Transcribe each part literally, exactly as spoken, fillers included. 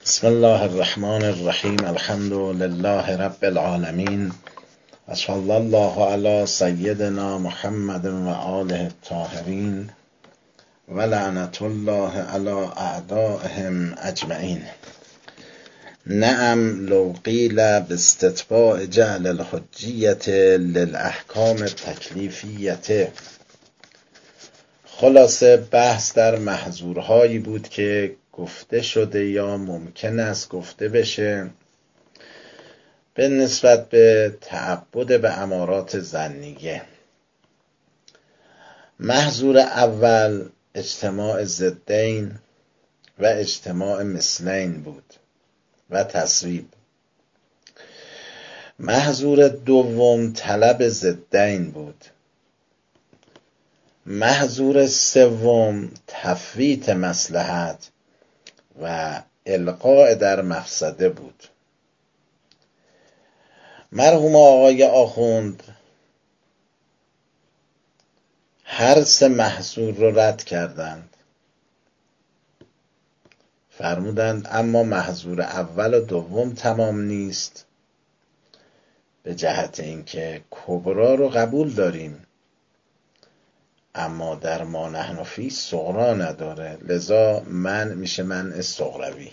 بسم الله الرحمن الرحیم. الحمد لله رب العالمین و صلی الله علی سیدنا محمد و آله الطاهرین و لعنت الله علی اعدائهم اجمعین. نعم لو قیل باستتباع جعل الحجیت للاحکام التکلیفیه. خلاصه بحث در محظورهایی بود که گفته شده یا ممکن است گفته بشه به نسبت به تعبد به امارات ظنیه. محظور اول اجتماع ضدین و اجتماع مثلین بود و تصویب. محظور دوم طلب ضدین بود. محظور سوم تفویت مصلحت و القاء در مفسده بود. مرحوم آقای آخوند هر سه محظور رو رد کردند. فرمودند اما محظور اول و دوم تمام نیست، به جهت اینکه کبرا رو قبول داریم اما در ما نحن فی صغرا نداره، لذا من میشه منع صغروی.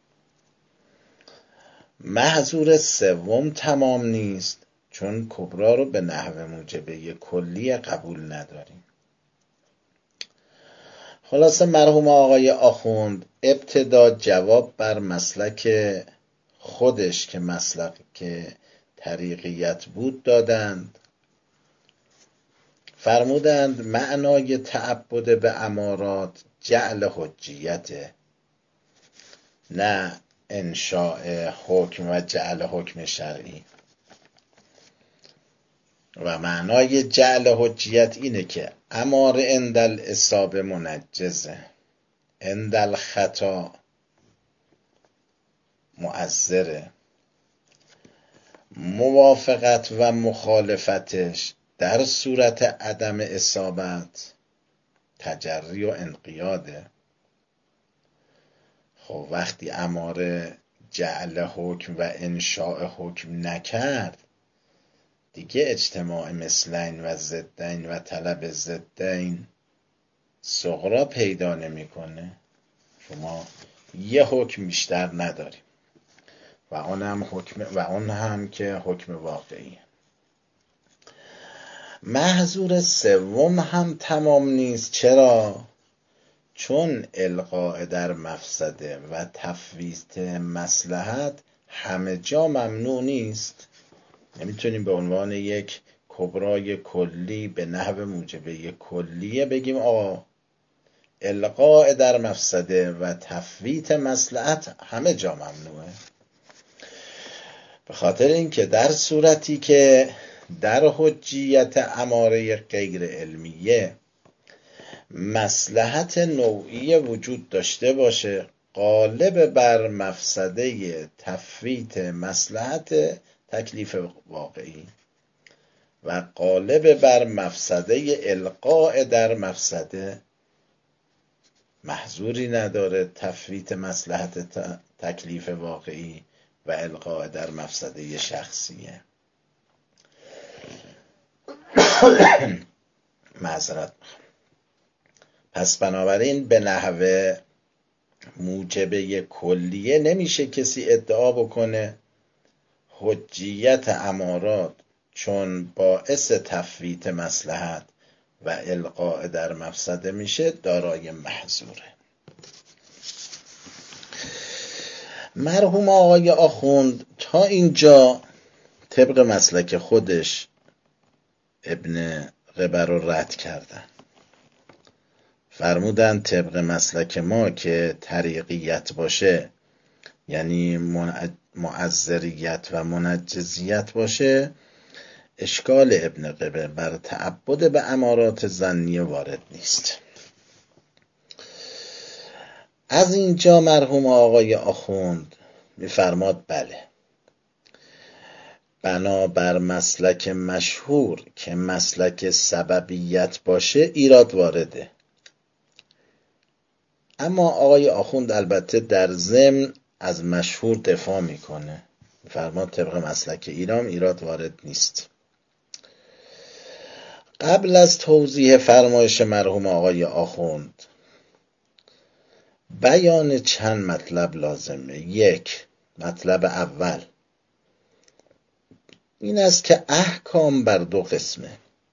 محظور سوم تمام نیست چون کبرا رو به نحو موجبه کلی قبول نداریم. خلاصه مرحوم آقای آخوند ابتدا جواب بر مسلک خودش که مسلک طریقیت بود دادند. فرمودند معنای تعبد به امارات جعل حجیته، نه انشاء حکم و جعل حکم شرعی. و معنای جعل حجیت اینه که امار عند الاصابه منجزه، عند الخطا مؤثره، موافقت و مخالفتش در صورت عدم اصابت تجری و انقیاده. خب وقتی اماره جعل حکم و انشاء حکم نکرد دیگه اجتماع مثلین و ضدین و طلب ضدین صغرا پیدا نمیکنه. شما یه حکم بیشتر نداریم و اون هم حکم و اون هم که حکم واقعی. محظور سوم هم تمام نیست. چرا؟ چون القاء در مفسده و تفویت مصلحت همه جا ممنوع نیست. نمیتونیم به عنوان یک کبرای کلی به نحو موجبه کلیه بگیم آقا القاء در مفسده و تفویت مصلحت همه جا ممنوعه. به خاطر اینکه در صورتی که در حجیت اماره غیر علمیه مصلحت نوعی وجود داشته باشه غالب بر مفسده تفویت مصلحت تکلیف واقعی و غالب بر مفسده القاء در مفسده، محظوری نداره تفویت مصلحت تکلیف واقعی و القاء در مفسده شخصیه. معذرت. پس بنابراین به نحو موجبه کلیه نمیشه کسی ادعا بکنه حجیت امارات چون باعث تفویت مصلحت و القاء در مفسده میشه دارای محظوره. مرحوم آقای آخوند تا اینجا طبق مسلک خودش ابن قبر رو رد کردن. فرمودن طبق مسلک ما که طریقیت باشه یعنی معذریت و منجزیت باشه اشکال ابن قبر بر تعبد به امارات ظنیه وارد نیست. از اینجا مرحوم آقای آخوند میفرماد بله بنابر مسلک مشهور که مسلک سببیت باشه ایراد وارده. اما آقای آخوند البته در ضمن از مشهور دفاع میکنه، فرمان طبق مسلک ایران ایراد وارد نیست. قبل از توضیح فرمایش مرحوم آقای آخوند بیان چند مطلب لازمه. یک، مطلب اول این است که احکام بر دو قسمه: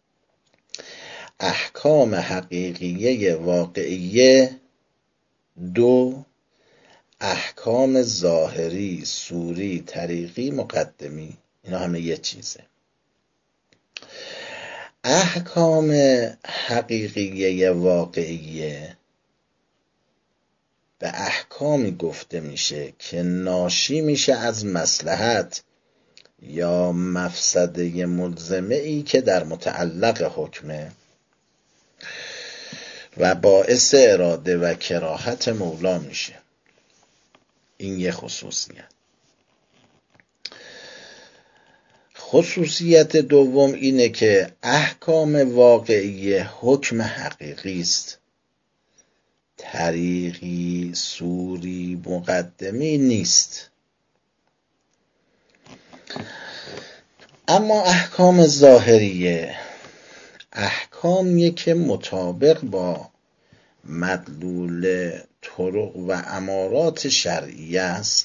احکام حقیقیه واقعیه، دو احکام ظاهری صوری طریقی مقدمی. اینا همه یه چیزه. احکام حقیقیه واقعیه به احکامی گفته میشه که ناشی میشه از مصلحت یا مفسده ملزمه ای که در متعلق حکمه و باعث اراده و کراهت مولا میشه. این یه خصوصیت. خصوصیت دوم اینه که احکام واقعی حکم حقیقی است، طریقی صوری مقدمی نیست. اما احکام ظاهریه احکامیه که مطابق با مدلول طرق و امارات شرعیه است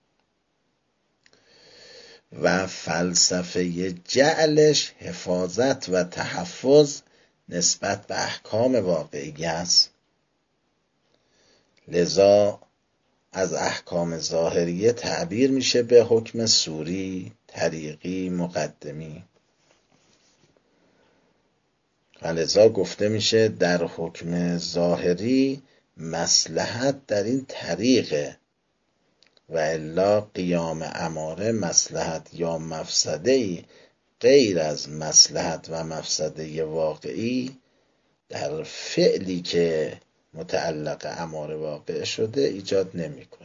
و فلسفه جعلش حفاظت و تحفظ نسبت به احکام واقعی است. لذا از احکام ظاهریه تعبیر میشه به حکم صوری، طریقی، مقدمی. و لذا گفته میشه در حکم ظاهری مصلحت در این طریقه و الا قیام اماره مصلحت یا مفسده غیر از مصلحت و مفسده واقعی در فعلی که متعلق اماره واقع شده ایجاد نمیکنه.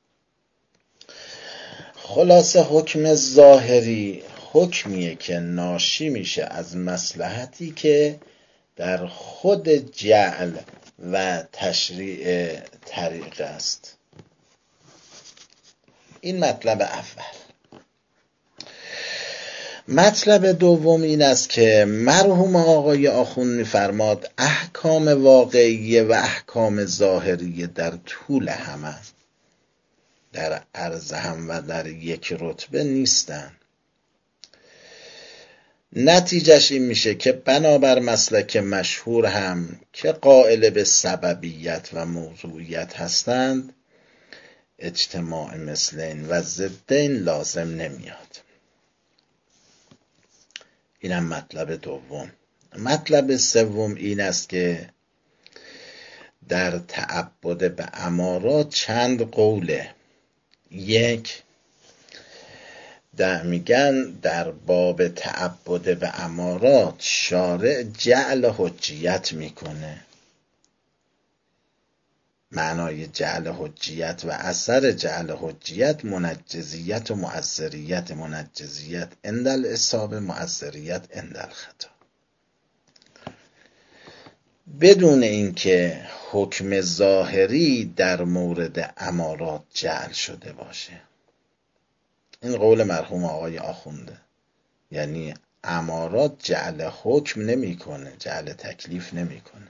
خلاصه حکم ظاهری حکمیه که ناشی میشه از مصلحتی که در خود جعل و تشریع طریق است. این مطلب اول. مطلب دوم این است که مرحوم آقای آخوند می‌فرماد احکام واقعیه و احکام ظاهریه در طول همه، در عرض هم و در یک رتبه نیستن. نتیجهش این میشه که بنابر مسلک مشهور هم که قائل به سببیت و موضوعیت هستند اجتماع مثلین و ضدین لازم نمیاد. اینم مطلب دوم. مطلب سوم این است که در تعبد به امارات چند قوله. یک، در میگن در باب تعبد به امارات شارع جعل حجیت میکنه. معنای جعل حجیت و اثر جعل حجیت منجزیت و مؤثریت. منجزیت عند الاصابه، مؤثریت عند الخطا. بدون اینکه حکم ظاهری در مورد امارات جعل شده باشه. این قول مرحوم آقای آخونده. یعنی امارات جعل حکم نمیکنه، جعل تکلیف نمیکنه.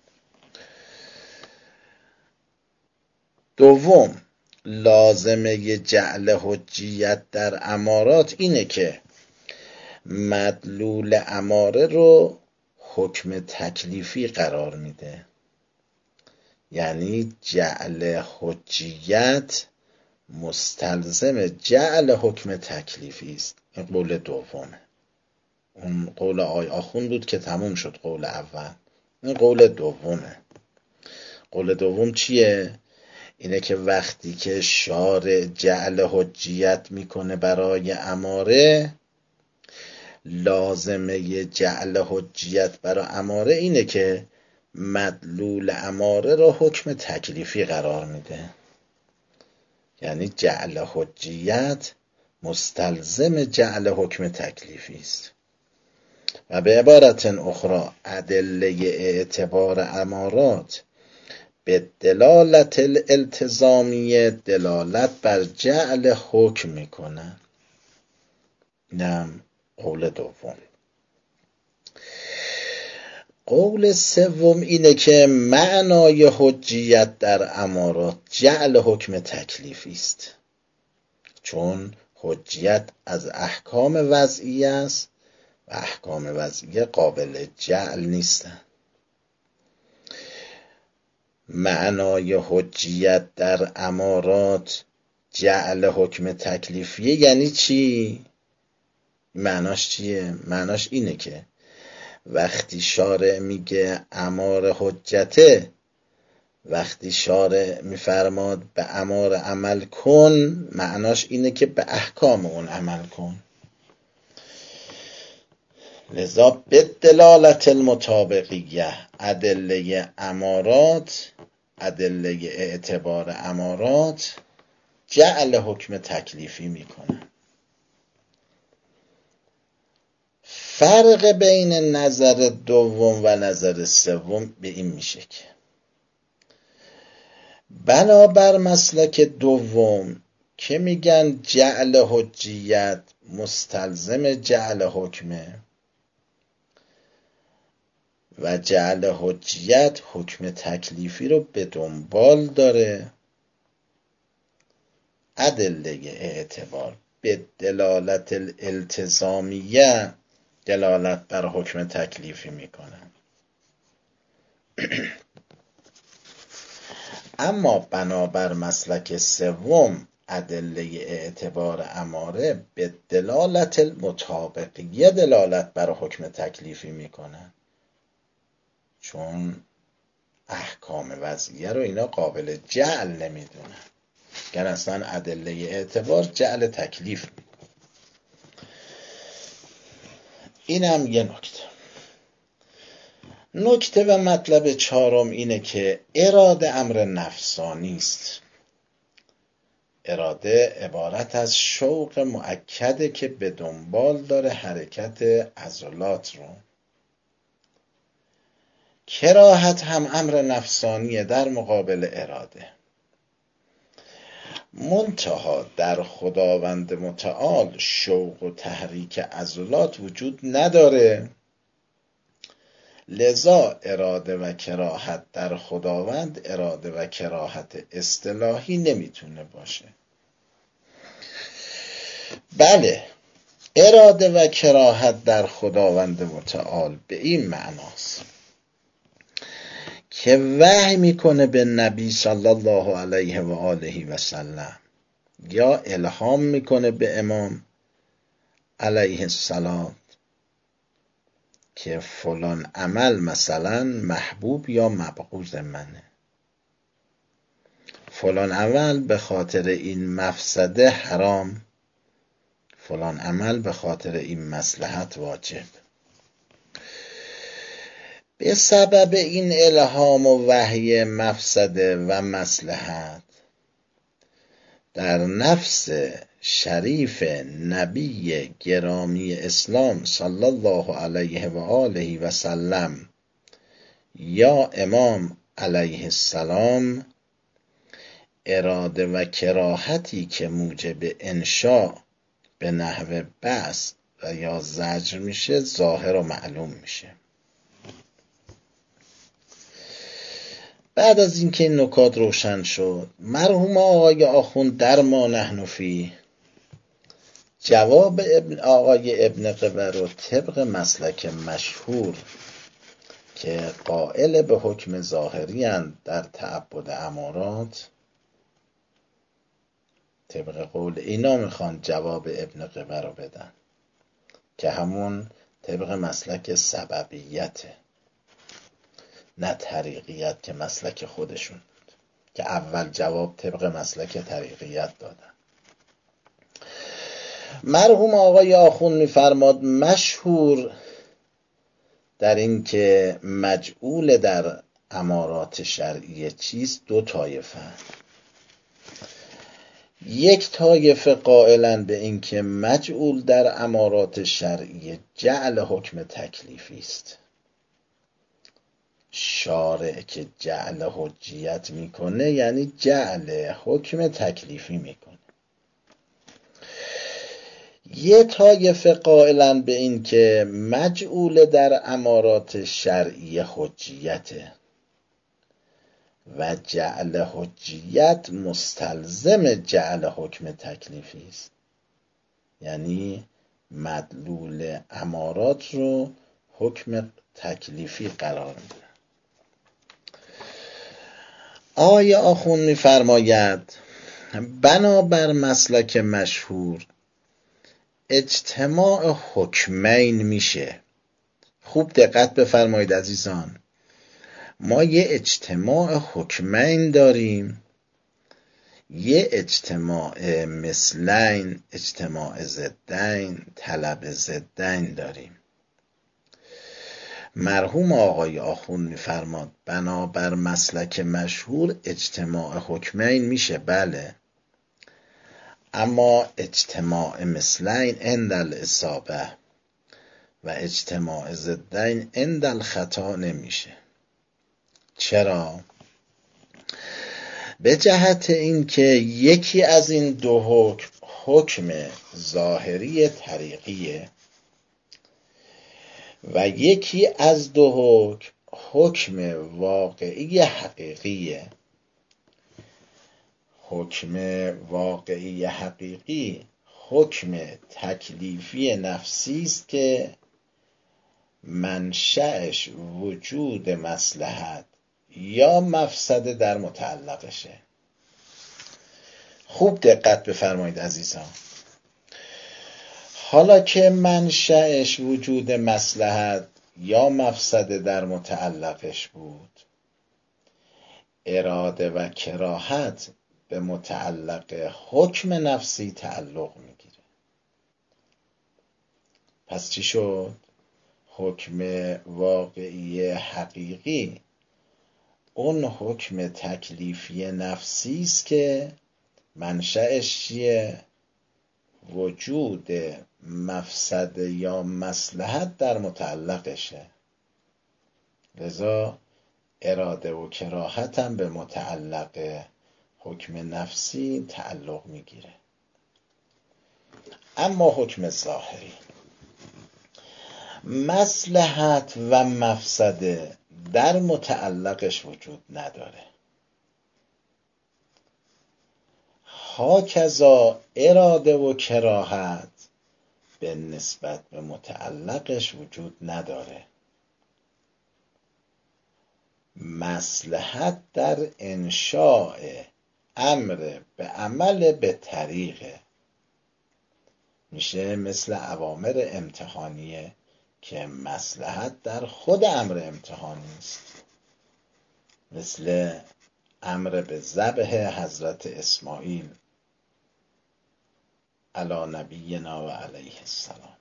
دوم، لازمه جعل حجیت در امارات اینه که مدلول اماره رو حکم تکلیفی قرار میده. یعنی جعل حجیت مستلزم جعل حکم تکلیفی است. این قول دومه. اون قول آقای آخوند بود که تموم شد قول اول. این قول دومه. قول دوم چیه؟ اینه که وقتی که شارع جعل حجیت میکنه برای اماره، لازمه جعل حجیت برای اماره اینه که مدلول اماره رو حکم تکلیفی قرار میده. یعنی جعل حجیت مستلزم جعل حکم تکلیفی است. و به عبارت اخرى ادله اعتبار امارات به دلالت الالتزامیه دلالت بر جعل حکم میکنن. اینم قول دوم. قول سوم اینه که معنای حجیت در امارات جعل حکم تکلیفی است، چون حجیت از احکام وضعی است و احکام وضعی قابل جعل نیستند. معنای حجیت در امارات جعل حکم تکلیفیه یعنی چی؟ معناش چیه؟ معناش اینه که وقتی شارع میگه امار حجته، وقتی شارع میفرماد به امار عمل کن، معناش اینه که به احکام اون عمل کن. لذا به دلالت المطابقیه ادله امارات، ادله اعتبار امارات جعل حکم تکلیفی میکنن. فرق بین نظر دوم و نظر سوم به این میشه که بنابر مسلک دوم که میگن جعل حجیت مستلزم جعل حکمه و جعل حجیت حکم تکلیفی رو به دنبال داره، ادله اعتبار به دلالت الالتزامیه دلالت بر حکم تکلیفی میکنن. اما بنابر مسلک سوم ادله اعتبار اماره به دلالت المطابقیه دلالت بر حکم تکلیفی میکنن، چون احکام وضعیه رو اینا قابل جعل نمیدونن، گر اصلا ادله اعتبار جعل تکلیف میکنن. اینم یه نکته. نکته و مطلب چهارم اینه که اراده امر نفسانی است. اراده عبارت از شوق مؤکده که به دنبال داره حرکت عضلات رو. کراهت هم امر نفسانیه در مقابل اراده. منتها در خداوند متعال شوق و تحریک عضلات وجود نداره، لذا اراده و کراهت در خداوند اراده و کراهت اصطلاحی نمیتونه باشه. بله، اراده و کراهت در خداوند متعال به این معناست که وحی میکنه به نبی صلی الله علیه و آله و سلم یا الهام میکنه به امام علیه السلام که فلان عمل مثلا محبوب یا مبغوض منه، فلان عمل به خاطر این مفسده حرام، فلان عمل به خاطر این مصلحت واجب. به سبب این الهام و وحی مفسده و مصلحت در نفس شریف نبی گرامی اسلام صلی الله علیه و آله و سلم یا امام علیه السلام اراده و کراهتی که موجب انشاء به نحو بس و یا زجر میشه ظاهر و معلوم میشه. بعد از اینکه این نکات روشن شد، مرحوم آقای آخوند در ما نحن فیه جواب ابن آقای ابن قبر رو طبق مسلک مشهور که قائل به حکم ظاهری اند در تعبد امارات، طبق قول اینا میخوان جواب ابن قبر رو بدن که همون طبق مسلک سببیته، نه طریقیت که مسلک خودشون بود که اول جواب طبق مسلک طریقیت دادن. مرحوم آقای آخوند میفرماد مشهور در این که مجعول در امارات شرعیه چیست دو طایفه. یک طایفه قائلن به این که مجعول در امارات شرعیه جعل حکم تکلیفی است شارع که جعل حجیت میکنه یعنی جعل حکم تکلیفی میکنه. یه طایفه قائلن به این که مجعول در امارات شرعی حجیته و جعل حجیت مستلزم جعل حکم تکلیفی است، یعنی مدلول امارات رو حکم تکلیفی قرار میده. آقای آخوند میفرماید بنابر مسلک مشهور اجتماع حکمین میشه. خوب دقت بفرمایید عزیزان، ما یه اجتماع حکمین داریم، یه اجتماع مثلین، اجتماع ضدین، طلب ضدین داریم. مرحوم آقای آخوند میفرماد بنابر مسلک مشهور اجتماع حکمین میشه، بله، اما اجتماع مثلین عند الاصابه و اجتماع ضدین عند الخطا نمیشه. چرا؟ به جهت اینکه یکی از این دو حکم حکم ظاهری طریقیه و یکی از دو حکم حکم واقعی حقیقیه. حکم واقعی حقیقی حکم تکلیفی نفسی است که منشأش وجود مصلحت یا مفسده در متعلقشه. خوب دقت بفرمایید عزیزان، حالا که منشأش وجود مصلحت یا مفسده در متعلقش بود، اراده و کراهت به متعلق حکم نفسی تعلق میگیره. پس چی شد؟ حکم واقعی حقیقی اون حکم تکلیفی نفسی است که منشأش چیه؟ وجود مفسده یا مصلحت در متعلقشه. لذا اراده و کراهت هم به متعلق حکم نفسی تعلق میگیره. اما حکم ظاهری مصلحت و مفسده در متعلقش وجود نداره. هاکذا اراده و کراهت به نسبت به متعلقش وجود نداره. مصلحت در انشاء امر به عمل به طریقه، میشه مثل اوامر امتحانیه که مصلحت در خود امر امتحانی است، مثل امر به ذبح حضرت اسماعیل علی نبینا و علیه السلام.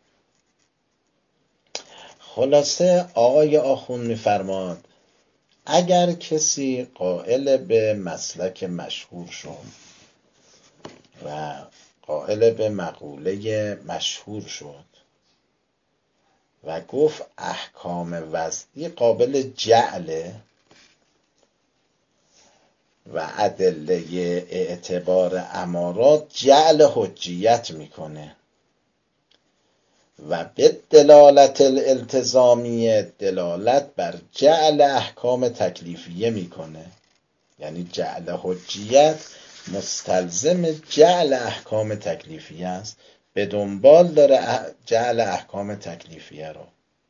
خلاصه آقای آخوند میفرماد اگر کسی قائل به مسلک مشهور شد و قائل به مقوله مشهور شد و گفت احکام وضعی قابل جعله و ادله اعتبار امارات جعل حجیت میکنه و به دلالت الالتزامیه دلالت بر جعل احکام تکلیفیه میکنه، یعنی جعل حجیت مستلزم جعل احکام تکلیفیه است، به دنبال داره جعل احکام تکلیفیه رو.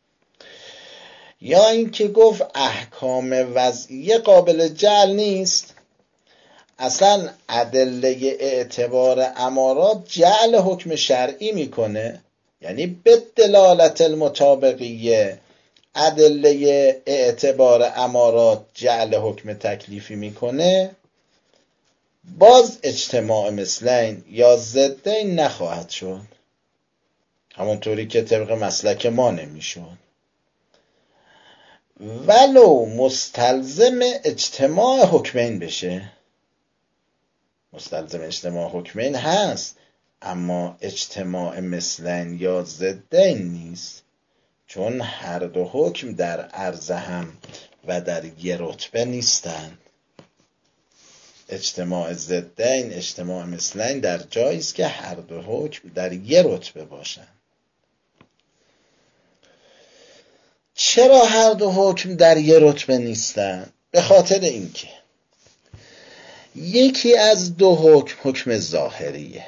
یا اینکه گفت احکام وضعیه قابل جعل نیست، اصلا ادله اعتبار امارات جعل حکم شرعی میکنه، یعنی به دلالت المطابقیه ادله اعتبار امارات جعل حکم تکلیفی میکنه، باز اجتماع مثلین یا ضدین نخواهد شد، همونطوری که طبق مسلک ما نمیشد، ولو مستلزم اجتماع حکمین بشه. مستلزم اجتماع حکمین هست اما اجتماع مثلین یا ضدین نیست، چون هر دو حکم در عرض هم و در یه رتبه نیستند. اجتماع ضدین اجتماع مثلین در جایی است که هر دو حکم در یه رتبه باشند. چرا هر دو حکم در یه رتبه نیستند؟ به خاطر اینکه یکی از دو حکم حکم ظاهریه،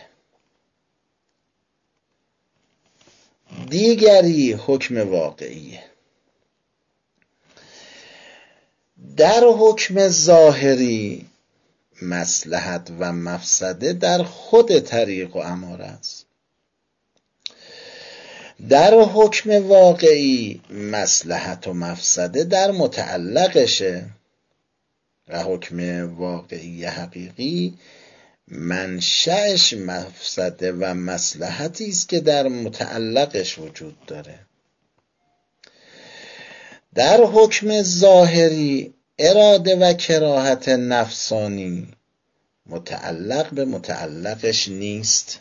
دیگری حکم واقعیه. در حکم ظاهری مصلحت و مفسده در خود طریق و اماره است. در حکم واقعی مصلحت و مفسده در متعلقشه و حکم واقعی حقیقی منشأش مفسده و مصلحتی است که در متعلقش وجود داره. در حکم ظاهری اراده و کراهت نفسانی متعلق به متعلقش نیست.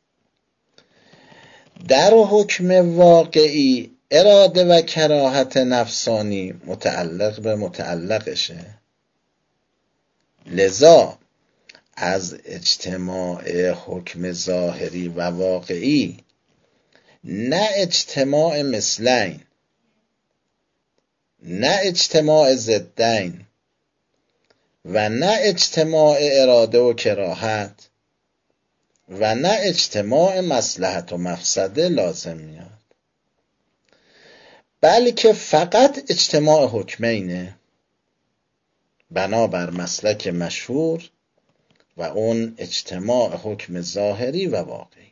در حکم واقعی اراده و کراهت نفسانی متعلق به متعلقشه. لذا از اجتماع حکم ظاهری و واقعی نه اجتماع مثلین، نه اجتماع ضدین و نه اجتماع اراده و کراهت و نه اجتماع مصلحت و مفسده لازم میاد، بلکه فقط اجتماع حکمینه بنابر مسلک مشهور و اون اجتماع حکم ظاهری و واقعی.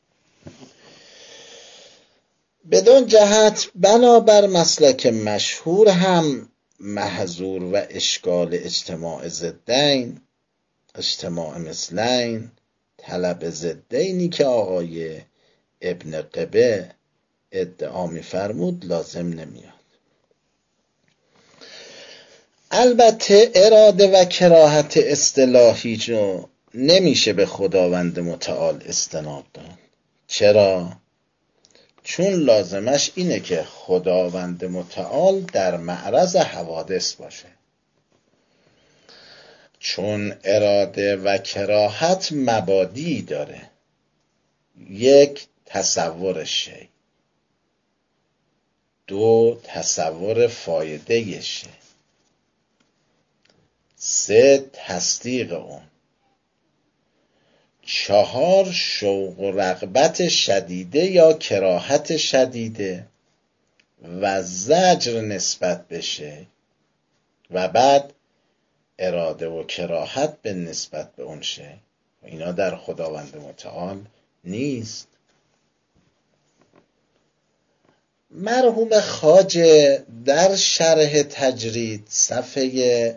بدون جهت بنابر مسلک مشهور هم محظور و اشکال اجتماع ضدین، اجتماع مثلین، طلب ضدینی که آقای ابن قبه ادعا می‌فرمود لازم نمیاد. البته اراده و کراهت اصطلاحی جو نمیشه به خداوند متعال استناد داد. چرا؟ چون لازمش اینه که خداوند متعال در معرض حوادث باشه. چون اراده و کراهت مبادی داره. یک، تصور شی. دو، تصور فایده شی. سه، تصدیق اون. چهار، شوق و رغبت شدیده یا کراهت شدیده و زجر نسبت بشه و بعد اراده و کراهت به نسبت به اون شه. اینا در خداوند متعال نیست. مرحوم خواجه در شرح تجرید صفحه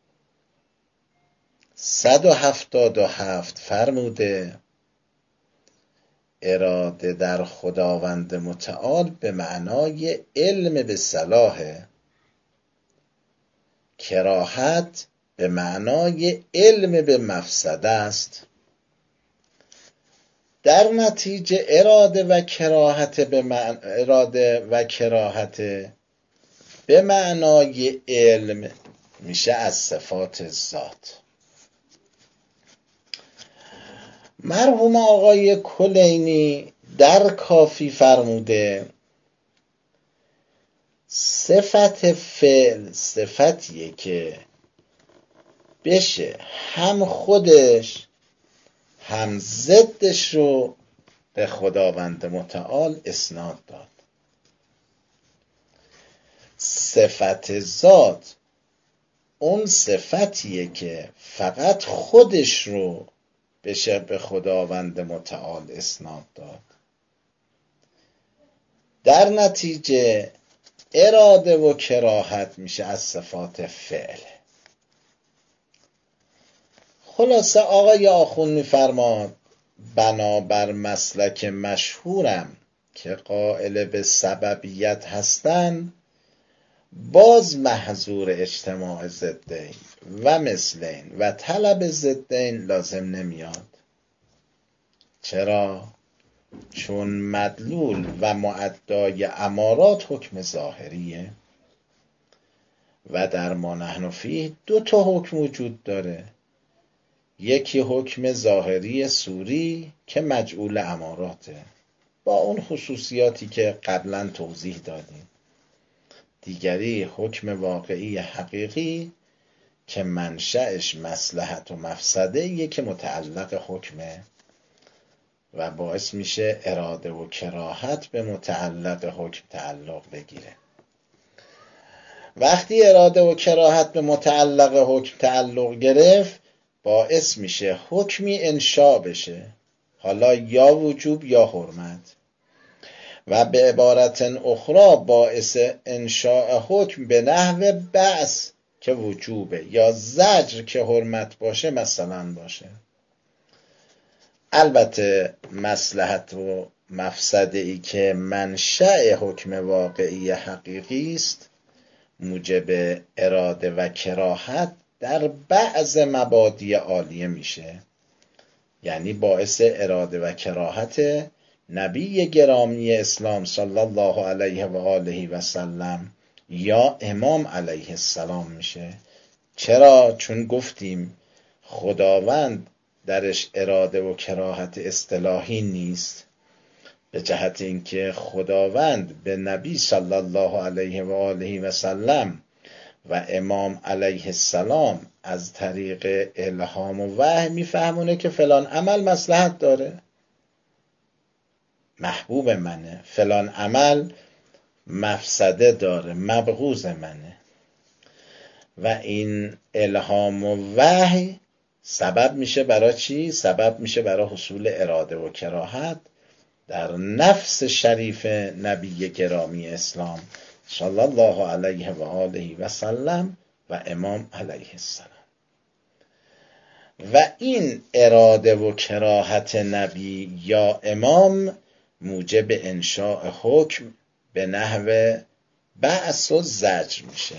صد و هفتاد و هفت فرموده اراده در خداوند متعال به معنای علم به صلاحه، کراهت به معنای علم به مفسده است. در نتیجه اراده و کراهت به معنای اراده و کراهت به معنای علم میشه از صفات ذات. مرحوم آقای کلینی در کافی فرموده صفت فعل صفتیه که بشه هم خودش هم ضدش رو به خداوند متعال اسناد داد. صفت ذات اون صفتیه که فقط خودش رو بشه به خداوند متعال اسناد داد. در نتیجه اراده و کراهت میشه از صفات فعل. خلاصه آقای آخوند میفرماد بنابر مسلک مشهورم که قائل به سببیت هستن، باز محظور اجتماع ضدین و مثلین و طلب ضدین لازم نمیاد. چرا؟ چون مدلول و معدای امارات حکم ظاهریه و در ما نحن فیه دو تا حکم وجود داره. یکی حکم ظاهری سوری که مجعول اماراته با اون خصوصیاتی که قبلا توضیح دادیم. دیگری حکم واقعی حقیقی که منشأش مصلحت و مفسده یکی متعلق حکمه و باعث میشه اراده و کراهت به متعلق حکم تعلق بگیره. وقتی اراده و کراهت به متعلق حکم تعلق گرفت باعث میشه حکمی انشاء بشه، حالا یا وجوب یا حرمت، و به عبارت اخرى باعث انشاء حکم به نحو بعث که وجوبه یا زجر که حرمت باشه مثلا باشه. البته مصلحت و مفسده ای که منشأ حکم واقعی حقیقی است موجب اراده و کراهت در بعض مبادی عالیه میشه، یعنی باعث اراده و کراهت نبی گرامی اسلام صلی الله علیه و آله و سلم یا امام علیه السلام میشه. چرا؟ چون گفتیم خداوند درش اراده و کراهت اصطلاحی نیست، به جهت اینکه خداوند به نبی صلی الله علیه و آله و سلم و امام علیه السلام از طریق الهام و وحی میفهمونه که فلان عمل مصلحت داره، محبوب منه، فلان عمل مفسده داره، مبغوض منه، و این الهام و وحی سبب میشه برای چی؟ سبب میشه برای حصول اراده و کراهت در نفس شریف نبی گرامی اسلام صلی الله علیه و آله و سلم و امام علیه السلام. و این اراده و کراهت نبی یا امام موجب انشاء حکم به نحو بعث و زجر میشه.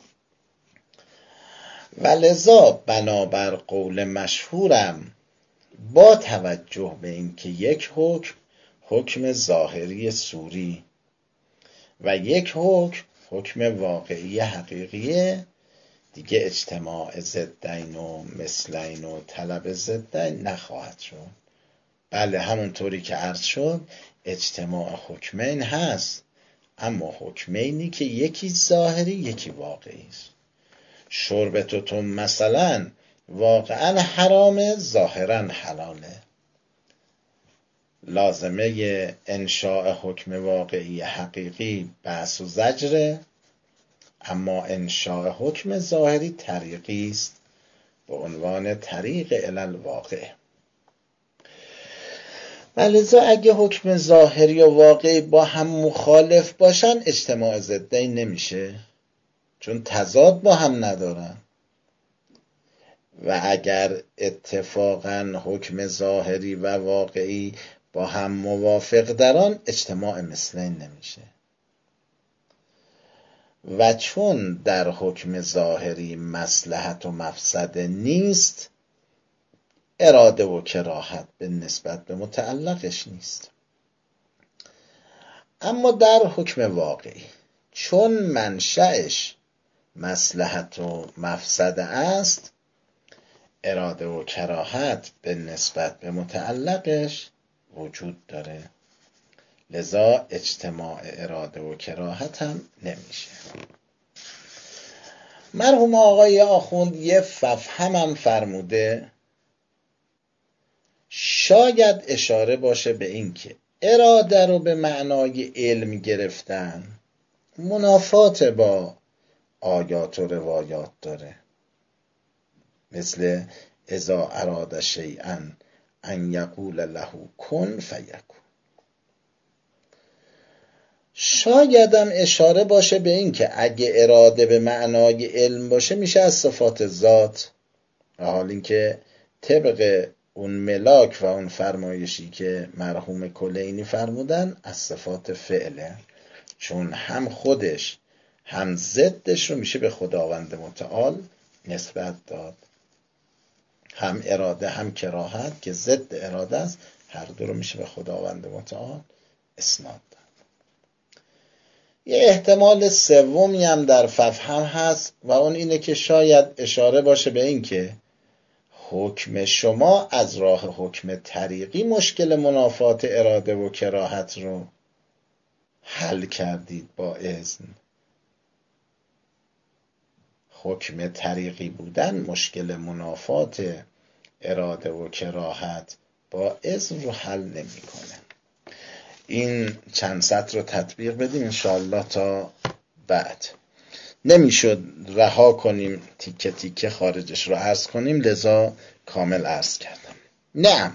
و لذا بنابر قول مشهورم با توجه به اینکه یک حکم حکم ظاهری سوری و یک حکم حکم واقعی حقیقیه، دیگه اجتماع ضدین و مثلین و طلب ضدین نخواهد شد. بله همونطوری که عرض شد اجتماع حکمین هست، اما حکمینی که یکی ظاهری یکی واقعی است. شرب توتون مثلا واقعا حرامه، ظاهرا حلاله. لازمه انشاء حکم واقعی حقیقی بحث و زجره، اما انشاء حکم ظاهری طریقی است به عنوان طریق الالواقع. ولذا اگه حکم ظاهری و واقعی با هم مخالف باشن اجتماع ضدین نمیشه، چون تضاد با هم ندارن. و اگر اتفاقا حکم ظاهری و واقعی با هم موافق دران اجتماع مثلین نمیشه. و چون در حکم ظاهری مصلحت و مفسده نیست، اراده و کراهت به نسبت به متعلقش نیست. اما در حکم واقعی چون منشأش مصلحت و مفسده است، اراده و کراهت به نسبت به متعلقش وجود داره، لذا اجتماع اراده و کراهت هم نمیشه. مرحوم آقای آخوند یه ففهم هم فرموده، شاید اشاره باشه به این که اراده رو به معنای علم گرفتن منافات با آیات و روایات داره، مثل اذا اراد شیئا ان یقول له کن فیکون. شاید هم اشاره باشه به این که اگه اراده به معنای علم باشه میشه از صفات ذات، و حال این که طبق اون ملاک و اون فرمایشی که مرحوم کلینی فرمودن از صفات فعله، چون هم خودش هم ضدش رو میشه به خداوند متعال نسبت داد. هم اراده هم کراهت که ضد اراده است، هر دو رو میشه به خداوند متعال اسناد داد. یه احتمال سومی هم در ففهم هست و اون اینه که شاید اشاره باشه به این که حکم شما از راه حکم طریقی مشکل منافات اراده و کراهت رو حل کردید با اذن. حکم طریقی بودن مشکل منافات اراده و کراهت با اذن رو حل نمی‌کنه. این چند سطر رو تطبیق بدیم انشاءالله تا بعد. نمیشد رها کنیم تیکه تیکه خارجش رو عرض کنیم، لذا کامل عرض کردم. نه،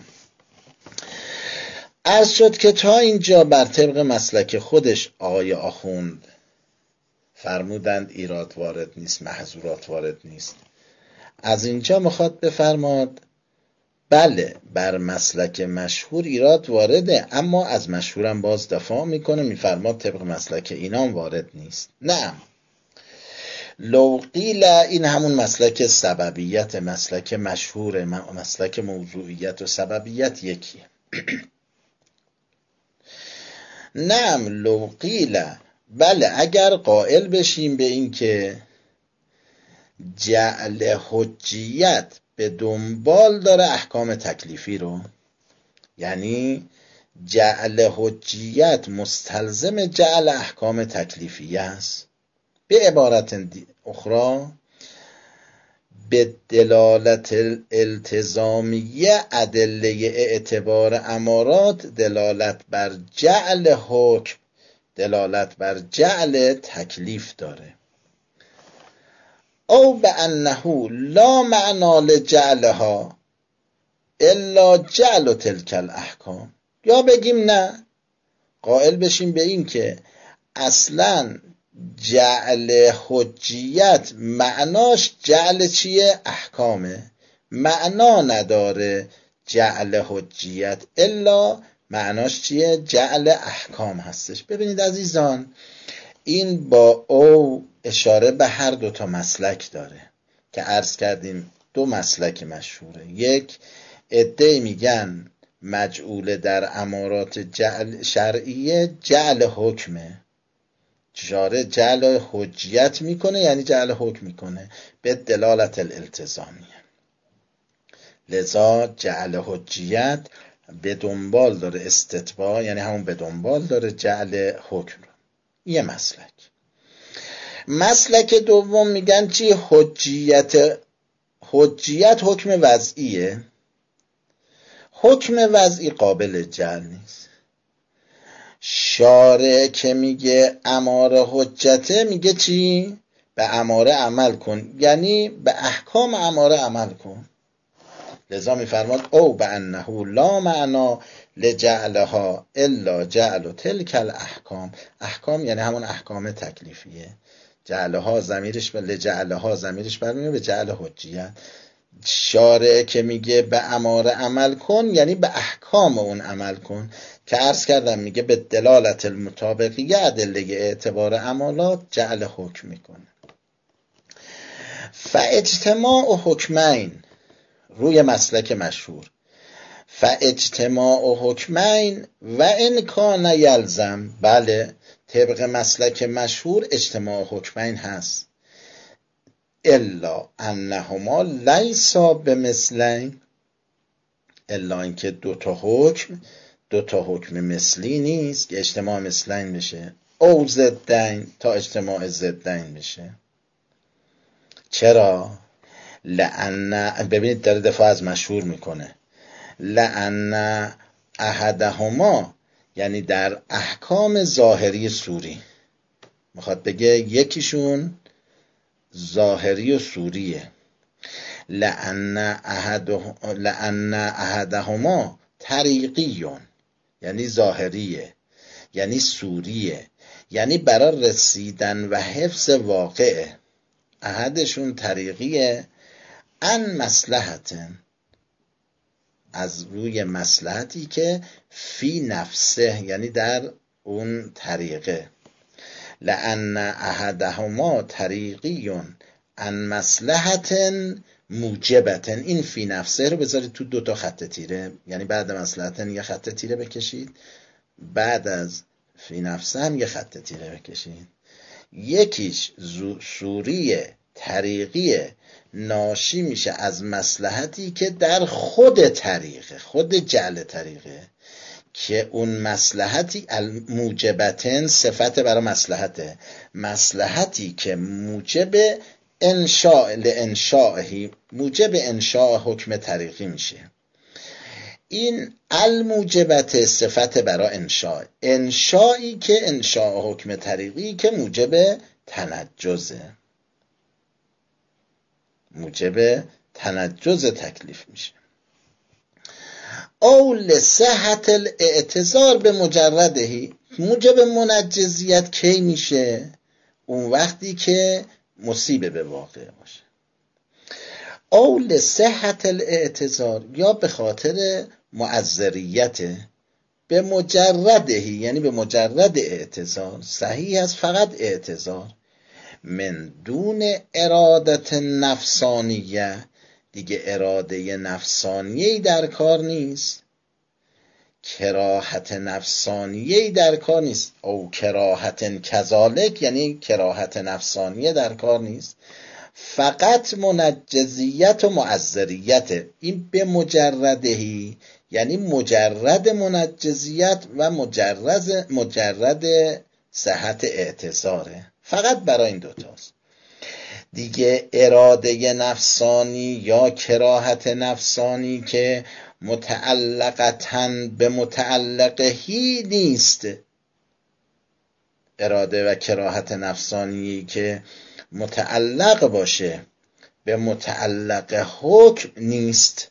عرض شد که تا اینجا بر طبق مسلک خودش آقای آخوند فرمودند ایراد وارد نیست، محظورات وارد نیست. از اینجا میخواد بفرماد بله بر مسلک مشهور ایراد وارده، اما از مشهورم باز دفاع میکنه، میفرماد طبق مسلک اینام وارد نیست. نه، لو قیل، این همون مسلک سببیت، مسلک مشهور، مسلک موضوعیت و سببیت یکیه. نعم لو قیل، بله اگر قائل بشیم به این که جعل حجیت به دنبال داره احکام تکلیفی رو، یعنی جعل حجیت مستلزم جعل احکام تکلیفی است، به عبارت اخرى به دلالت الالتزامیه ادله اعتبار امارات دلالت بر جعل حکم، دلالت بر جعل تکلیف داره. او به انه لا معنا لجعلها الا جعل تلک الاحکام، یا بگیم نه، قائل بشیم به این که اصلا جعل حجیت معناش جعل چیه؟ احکامه، معنا نداره جعل حجیت، الا معناش چیه؟ جعل احکام هستش. ببینید عزیزان، این با او اشاره به هر دو تا مسلک داره که عرض کردیم دو مسلک مشهوره. یک، عده‌ای میگن مجعول در امارات جعل شرعیه جعل حکمه، شارع جعل حجیت میکنه یعنی جعل حکم میکنه به دلالت الالتزامیه، لذا جعل حجیت به دنبال داره استتباع، یعنی همون به دنبال داره جعل حکم رو. یه مسلک. مسلک دوم میگن چی؟ حجیت، حجیت حکم وضعیه، حکم وضعی قابل جعل نیست. شارع که میگه اماره حجته میگه چی؟ به اماره عمل کن، یعنی به احکام اماره عمل کن. لذا میفرماد او به انه لا معنا لجعلها الا جعل تلک الاحکام، احکام یعنی همون احکام تکلیفیه، جعلها ضمیرش به لجعلها ضمیرش برمیاد به جعل حجیت. شارع که میگه به اماره عمل کن یعنی به احکام اون عمل کن، که عرض کردم میگه به دلالت المطابقیه ادله اعتبار امالات جعل حکم میکنه. فاجتماع حکمین، روی مسلک مشهور، فاجتماع حکمین و ان کان یلزم، بله طبق مسلک مشهور اجتماع حکمین هست، الا انهما لیسا بمثلین، الا اینکه دو تا حکم دو تا حکم مثلی نیست که اجتماع مثلین بشه، او ضدین تا اجتماع ضدین بشه. چرا؟ لأن، ببینید داره دفاع از مشهور میکنه، لأن احدهما، یعنی در احکام ظاهری سوری میخواد بگه یکیشون ظاهری و سوریه، لأن احده لأن احدهما طریقیون، یعنی ظاهریه یعنی سوریه، یعنی برای رسیدن و حفظ واقعه. احدشون طریقیه، ان مصلحتن، از روی مصلحتی که فی نفسه، یعنی در اون طریقه. لأن احدهما طریقیون ان مصلحتن موجبتن، این فی نفسه رو بذارید تو دو تا خط تیره، یعنی بعد مصلحتن یه خط تیره بکشید، بعد از فی نفسه هم یه خط تیره بکشید. یکیش سوری طریقی ناشی میشه از مصلحتی که در خود طریقه، خود جعل طریقه، که اون مصلحتی الموجبتن صفت برای مصلحته، مصلحتی که موجب انشاء لانشاءهی، موجب انشاء حکم طریقی میشه. این الموجبت صفت برای انشاء، انشایی که انشاء حکم طریقی که موجب تنجزه، موجب تنجز تکلیف میشه. او لصحت الاعتذار به مجردهی، موجب منجزیت کی میشه؟ اون وقتی که مصیبه به واقع باشه. او لصحت الاعتذار، یا به خاطر معذریت، به مجردهی یعنی به مجرد اعتذار، صحیح است فقط اعتذار، من دون ارادت نفسانیه، دیگه اراده نفسانیه‌ای در کار نیست، کراهت نفسانیه‌ای در کار نیست، او کراهت کذالک یعنی کراهت نفسانیه در کار نیست، فقط منجزیت و معذریت. این به مجردهی یعنی مجرد منجزیت و مجرد مجرد صحت اعتذاره، فقط برای این دوتاست دیگه. اراده نفسانی یا کراهت نفسانی که متعلقتاً به متعلقهی نیست، اراده و کراهت نفسانی که متعلق باشه به متعلق حکم نیست.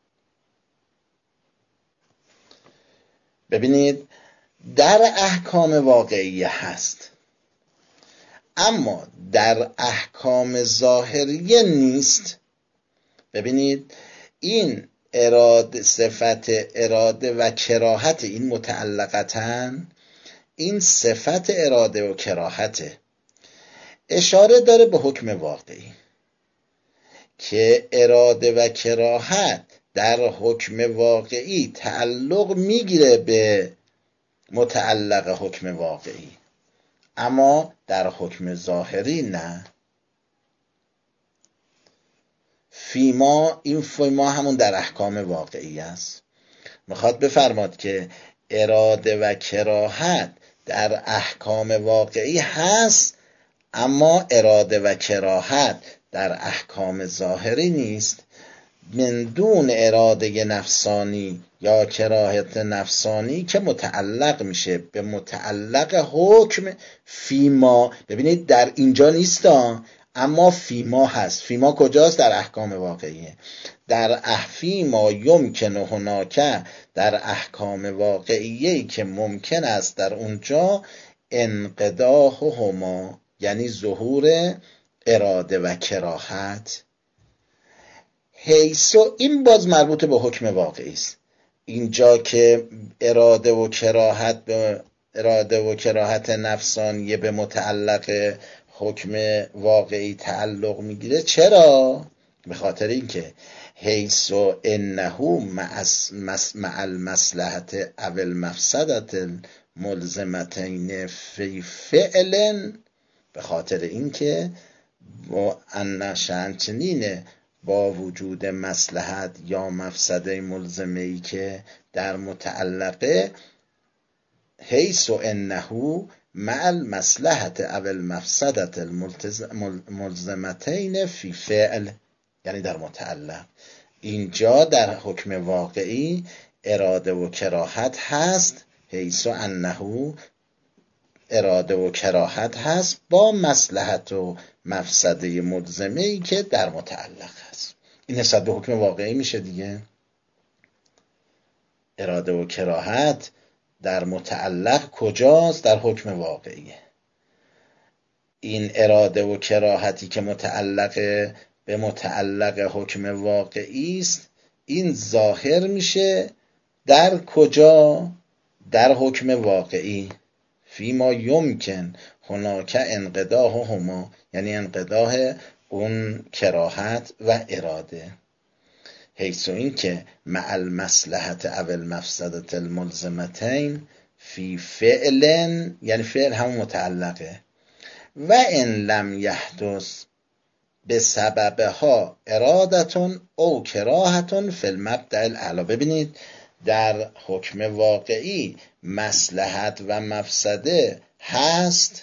ببینید در احکام واقعی هست، اما در احکام ظاهریه نیست. ببینید این اراده، صفت اراده و کراهت، این متعلقتن، این صفت اراده و کراهته، اشاره داره به حکم واقعی که اراده و کراهت در حکم واقعی تعلق میگیره به متعلق حکم واقعی، اما در حکم ظاهری نه. فیما، این فیما همون در احکام واقعی است. میخواد بفرماد که اراده و کراهت در احکام واقعی هست، اما اراده و کراهت در احکام ظاهری نیست. من دون اراده نفسانی یا کراهت نفسانی که متعلق میشه به متعلق حکم فیما. ببینید در اینجا نیستا، اما فیما هست. فیما کجاست؟ در احکام واقعیه. در احفیما یمکن و هناکه، در احکام واقعیه‌ای که ممکن است در اونجا انقضاء هما، یعنی ظهور اراده و کراهت. حیثو، این باز مربوط به حکم واقعی است. اینجا که اراده و کراهت به اراده و کراهت نفسانیه به متعلق حکم واقعی تعلق میگیره. چرا؟ به خاطر اینکه حیثو انه مع المصلحت او المفسدت الملزمتین فی فعل، به خاطر اینکه با ان شأنچنینه با وجود مصلحت یا مفسده ملزمه ای که در متعلقه، حیث و انه مع المصلحت او المفسدت الملزمتین فی فعل، یعنی در متعلق. اینجا در حکم واقعی اراده و کراهت هست، حیث و انه اراده و کراهت هست با مصلحت و مفسده ملزمه ای که در متعلق هست. این نسبت به حکم واقعی میشه دیگه. اراده و کراهت در متعلق کجاست؟ در حکم واقعیه. این اراده و کراهتی که متعلق به متعلق حکم واقعی است، این ظاهر میشه در کجا؟ در حکم واقعی. فیما یمکن هناک انقضاء هما، یعنی انقضاء اون کراهت و اراده. حیث این که مع المصلحت او المفسدت الملزمتین فی فعلن، یعنی فعل همون متعلقه، و ان لم یحدث به سببها ارادتون او کراهتون فی المبدأ الاعلی. ببینید در حکم واقعی مصلحت و مفسده هست،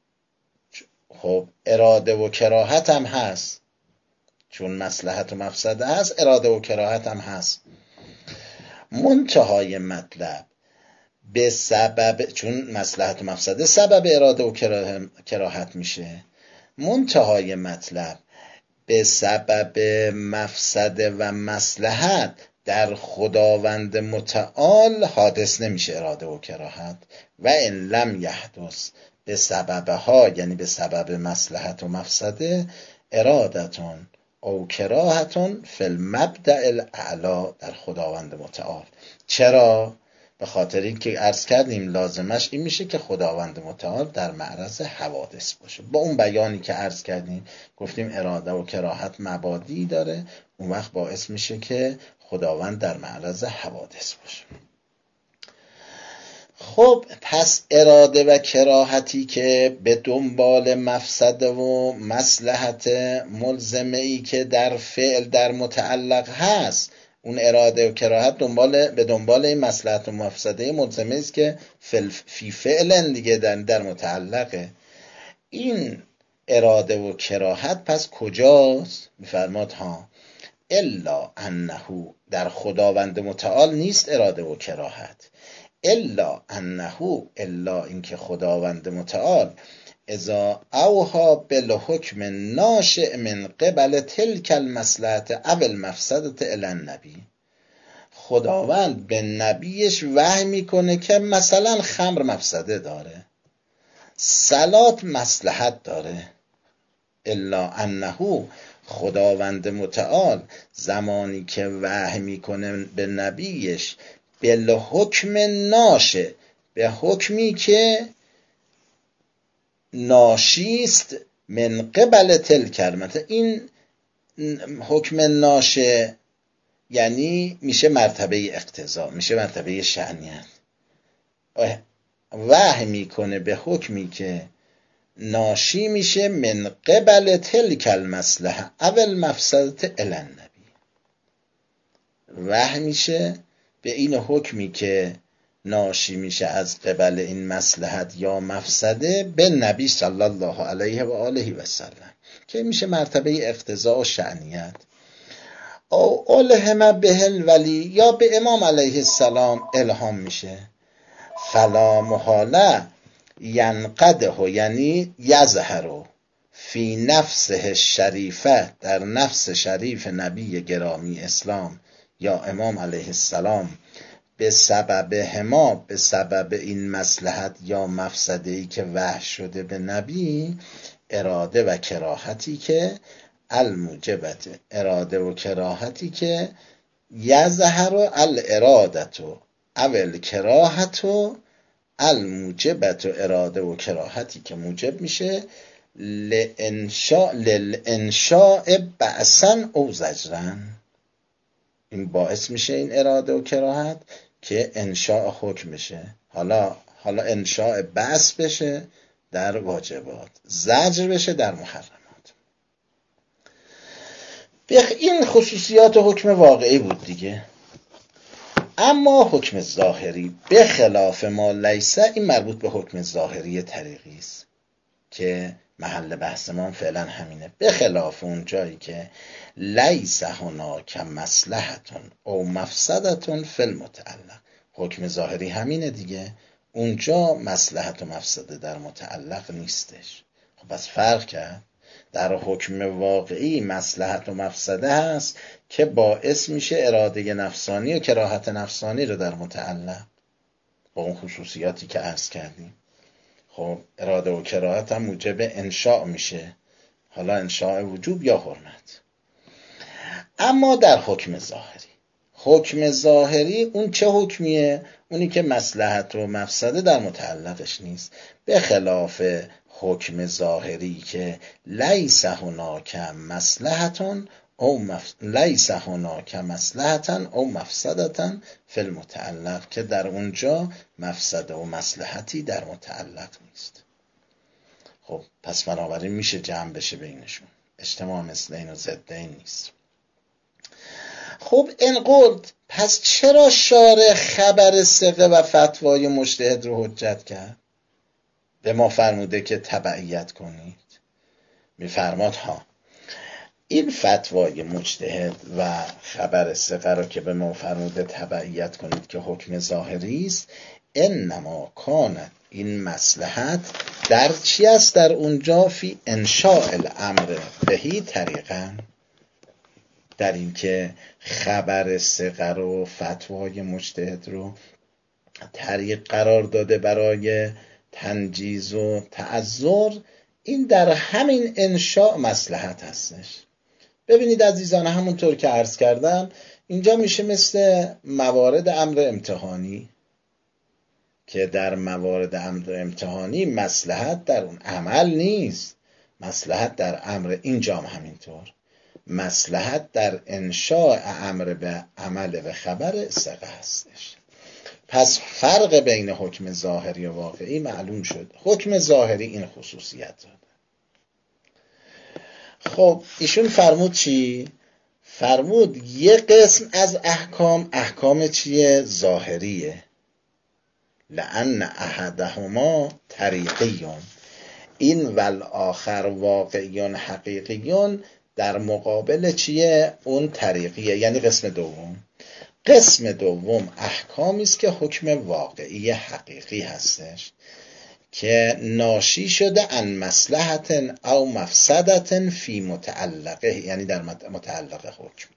خب اراده و کراهت هم هست، چون مصلحت و مفسده هست اراده و کراهت هم هست. منتهای مطلب به سبب، چون مصلحت و مفسده سبب اراده و کراهت میشه، منتهای مطلب به سبب مفسده و مصلحت در خداوند متعال حادث نمیشه اراده و کراهت. و ان لم یحدث به سببها، یعنی به سبب مصلحت و مفسده، ارادتون او کراهتون فی المبدأ الاعلی در خداوند متعال. چرا؟ به خاطر اینکه عرض کردیم لازمش این میشه که خداوند متعال در معرض حوادث باشه. با اون بیانی که عرض کردیم گفتیم اراده و کراهت مبادی داره، اون وقت باعث میشه که خداوند در معرض حوادث باشه. خب پس اراده و کراهتی که به دنبال مفسده و مصلحت ملزمه ای که در فعل در متعلق هست، اون اراده و کراهت دنبال به دنبال این مصلحت و مفسده ملزمه است که فی فعل دیگه در, در متعلقه. این اراده و کراهت پس کجاست؟ میفرماد ها الا انه، در خداوند متعال نیست اراده و کراهت، الا انه، الا اینکه خداوند متعال اذا اوها بالحکم ناشئ من قبل تلک المصلحت او المفسدة الی النبی، خداوند به نبیش وحی میکنه که مثلا خمر مفسده داره، صلات مصلحت داره. الا انه، خداوند متعال زمانی که وحی میکنه به نبیش بالحکم ناشئ، به حکمی که ناشیست من قبل تلک، مثلا این حکم ناشئ یعنی میشه مرتبه اقتضا، میشه مرتبه شأنیت، وحی میکنه به حکمی که ناشی میشه من قبل تلک المصلحه او المفسدة الی النبی، وحی میشه به این حکمی که ناشی میشه از قبل این مصلحت یا مفسده به نبی صلی الله علیه و آله و سلم، که میشه مرتبه اقتضا و شأنیت. او الهم به الولی، یا به امام علیه السلام الهام میشه. فلا محاله ینقده، یعنی یظهر فی نفسه شریفه، در نفس شریف نبی گرامی اسلام یا امام علیه السلام، به سبب هما، به سبب این مصلحت یا مفسده ای که وحی شده به نبی، اراده و کراهتی که الموجبت، اراده و کراهتی که یظهر الارادت و اول کراهت و الموجبت، و اراده و کراهتی که موجب میشه لانشاء للانشاء بعثا او زجرا، این باعث میشه این اراده و کراهت که انشاء حکم بشه، حالا حالا انشاء بعث بشه در واجبات، زجر بشه در محرمات. این خصوصیات حکم واقعی بود دیگه. اما حکم ظاهری به خلاف ما لیسه، این مربوط به حکم ظاهری طریقی است که محل بحث ما فعلا همینه. به خلاف اون جایی که لیس هناک مصلحتون او مفسدتون فی المتعلق، حکم ظاهری همینه دیگه، اونجا مصلحت و مفسده در متعلق نیستش. خب بس فرق کرد. در حکم واقعی مصلحت و مفسده هست که باعث میشه اراده نفسانی و کراهت نفسانی رو در متعلق، با اون خصوصیاتی که عرض کردیم. خب اراده و کراهت هم موجب انشاء میشه، حالا انشاء وجوب یا حرمت. اما در حکم ظاهری، حکم ظاهری اون چه حکمیه؟ اونی که مصلحت و مفسده در متعلقش نیست، به خلاف حکم ظاهری که لیس هناک مصلحتون او مف... لیس هناک مصلحتن او مفسدتن فی المتعلق، که در اونجا مفسده و مصلحتی در متعلق نیست. خب پس بنابراین میشه جمع بشه بینشون، اجتماع مثلین و ضدین نیست. خب این قلت، پس چرا شارع خبر ثقه و فتوای مجتهد رو حجت کرد؟ به ما فرموده که تبعیت کنید. میفرماد ها این فتوای مجتهد و خبر ثقه رو که به ما فرموده تبعیت کنید که حکم ظاهری است، انما کانت، این مصلحت در چی است؟ در اونجا فی انشاء الامر بهی طریقا، در این که خبر ثقه رو، فتوای مجتهد رو طریق قرار داده برای تنجیز و تعذر. این در همین انشاء مصلحت هستش. ببینید عزیزان، همونطور که عرض کردم اینجا میشه مثل موارد امر امتحانی، که در موارد امر امتحانی مصلحت در اون عمل نیست، مصلحت در امر، اینجا هم همینطور مصلحت در انشاء امر به عمل به خبر ثقه هستش. پس فرق بین حکم ظاهری و واقعی معلوم شد. حکم ظاهری این خصوصیت داره. خب ایشون فرمود چی؟ فرمود یه قسم از احکام، احکام چیه؟ ظاهریه. لأن احدهما طریقیون، این والآخر واقعیون حقیقیون، در مقابل چیه؟ اون طریقیه، یعنی قسم دوم. قسم دوم احکامی است که حکم واقعی حقیقی هستش، که ناشی شده عن مصلحت او مفسدت فی متعلقه، یعنی در متعلق حکم.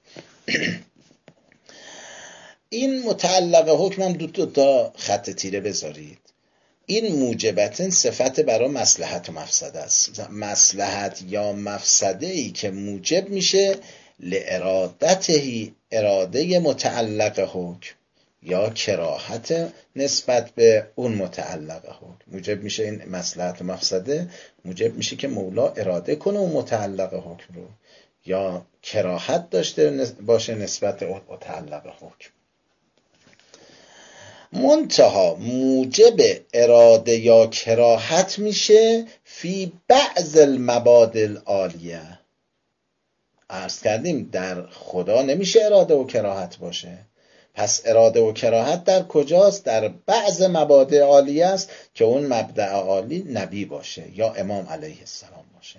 این متعلق حکم هم دو, دو تا خط تیره بذارید. این موجبتن صفت برای مصلحت و مفسده است. مصلحت یا مفسده ای که موجب میشه لارادته، اراده متعلق حکم، یا کراهت نسبت به اون متعلق حکم. موجب میشه این مصلحت و مفسده، موجب میشه که مولا اراده کنه اون متعلق حکم رو، یا کراهت داشته باشه نسبت به اون متعلق حکم. منتها موجب اراده یا کراهت میشه فی بعض المبادل عالیه. عرض کردیم در خدا نمیشه اراده و کراهت باشه. پس اراده و کراهت در کجاست؟ در بعض مبادع عالیه است که اون مبدع عالی نبی باشه یا امام علیه السلام باشه.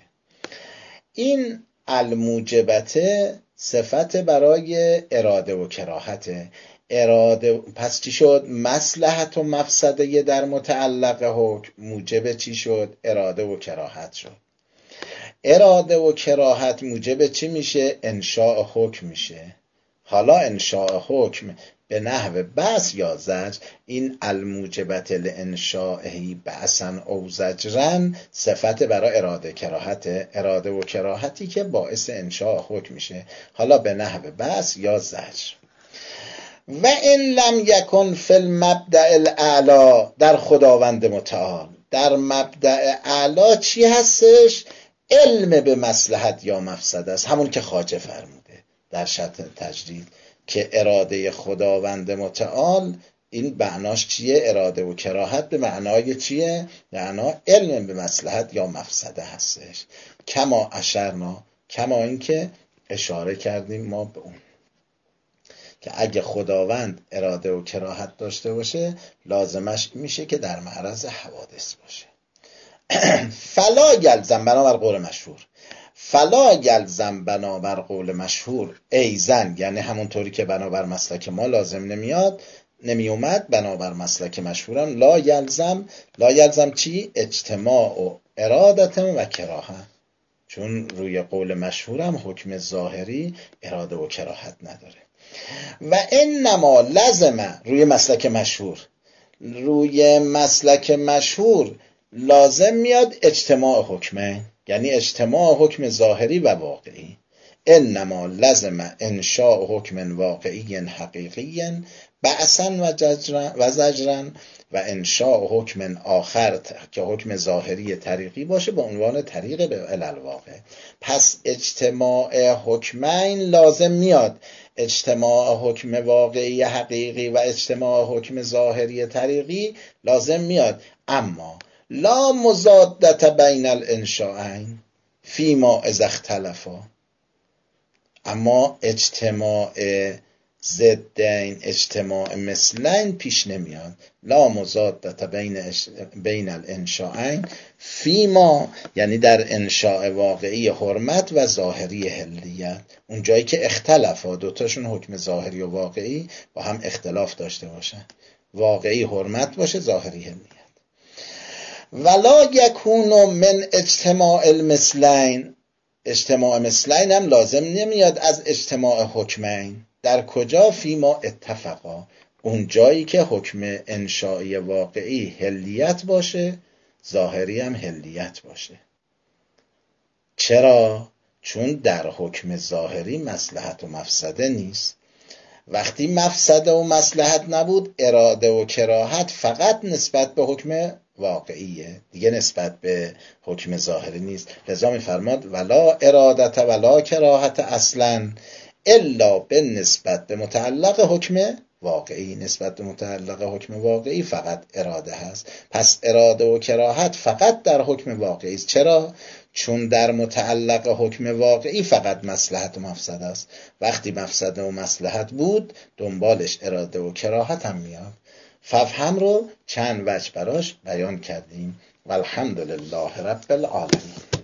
این الموجبته صفت برای اراده و کراهته. اراده، پس چی شد؟ مصلحت و مفسده در متعلق حکم موجب چی شد؟ اراده و کراهت شد. اراده و کراهت موجب چی میشه؟ انشاء حکم میشه. حالا انشاء حکم به نحو بس یا زجر، این الموجبت لانشاءهی بسن او زجرن صفت برای اراده کراهت، اراده و کراهتی که باعث انشاء حکم میشه، حالا به نحو بس یا زجر. و این لم یکن فی المبدأ الاعلی، در خداوند متعال در مبدأ اعلی چی هستش؟ علم به مصلحت یا مفسده است، همون که خواجه فرموده در شرط تجدید که اراده خداوند متعال این معناش چیه؟ اراده و کراهت به معنای چیه؟ معنا علم به مصلحت یا مفسده هستش. کما اشرنا، کما این که اشاره کردیم ما به اون که اگه خداوند اراده و کراهت داشته باشه لازمش میشه که در معرض حوادث باشه. فلا یلزم، بنابر قول مشهور، فلا یلزم بنابر قول مشهور ایزن، یعنی همونطوری که بنابر مسلک ما لازم نمیاد نمی اومد، بنابر مسلک مشهورم لا یلزم. لا یلزم چی؟ اجتماع و ارادت و کراهت، چون روی قول مشهورم حکم ظاهری اراده و کراهت نداره. و انما لازمه، روی مسلک مشهور روی مسلک مشهور لازم میاد اجتماع حکمه، یعنی اجتماع حکم ظاهری و واقعی. انما لازم انشاء حکم واقعی حقیقی بعثن و زجرن و زجرن و انشاء حکم آخر که حکم ظاهری طریقی باشه به عنوان طریق به الالواقع. پس اجتماع حکمین لازم میاد، اجتماع حکم واقعی حقیقی و اجتماع حکم ظاهری طریقی لازم میاد، اما لا مضادة بین الانشاءین فیما اذا اختلفا. اما اجتماع ضدین، اجتماع مثلین پیش نمیاد. لا مضادة بین بین الانشاءین فیما، یعنی در انشاء واقعی حرمت و ظاهری حلیت، اون جایی که اختلاف ها دوتاشون حکم ظاهری و واقعی با هم اختلاف داشته باشن، واقعی حرمت باشه، ظاهری حلیت. ولا یکون من اجتماع المثلین، اجتماع مثلین هم لازم نمیاد از اجتماع حکمین. در کجا؟ فیما اتفقا، اون جایی که حکم انشایی واقعی حلیت باشه، ظاهری هم حلیت باشه. چرا؟ چون در حکم ظاهری مصلحت و مفسده نیست. وقتی مفسده و مصلحت نبود، اراده و کراهت فقط نسبت به حکم واقعیه، دیگه نسبت به حکم ظاهری نیست. لذا می‌فرماد ولا ارادت ولا کراهت اصلا الا به نسبت به متعلق حکم واقعی. نسبت به متعلق حکم واقعی فقط اراده هست. پس اراده و کراهت فقط در حکم واقعی است. چرا؟ چون در متعلق حکم واقعی فقط مصلحت و مفسده است. وقتی مفسده و مصلحت بود، دنبالش اراده و کراهت هم میاد. ففهم رو چند وجه براش بیان کردیم. والحمدلله رب العالمین.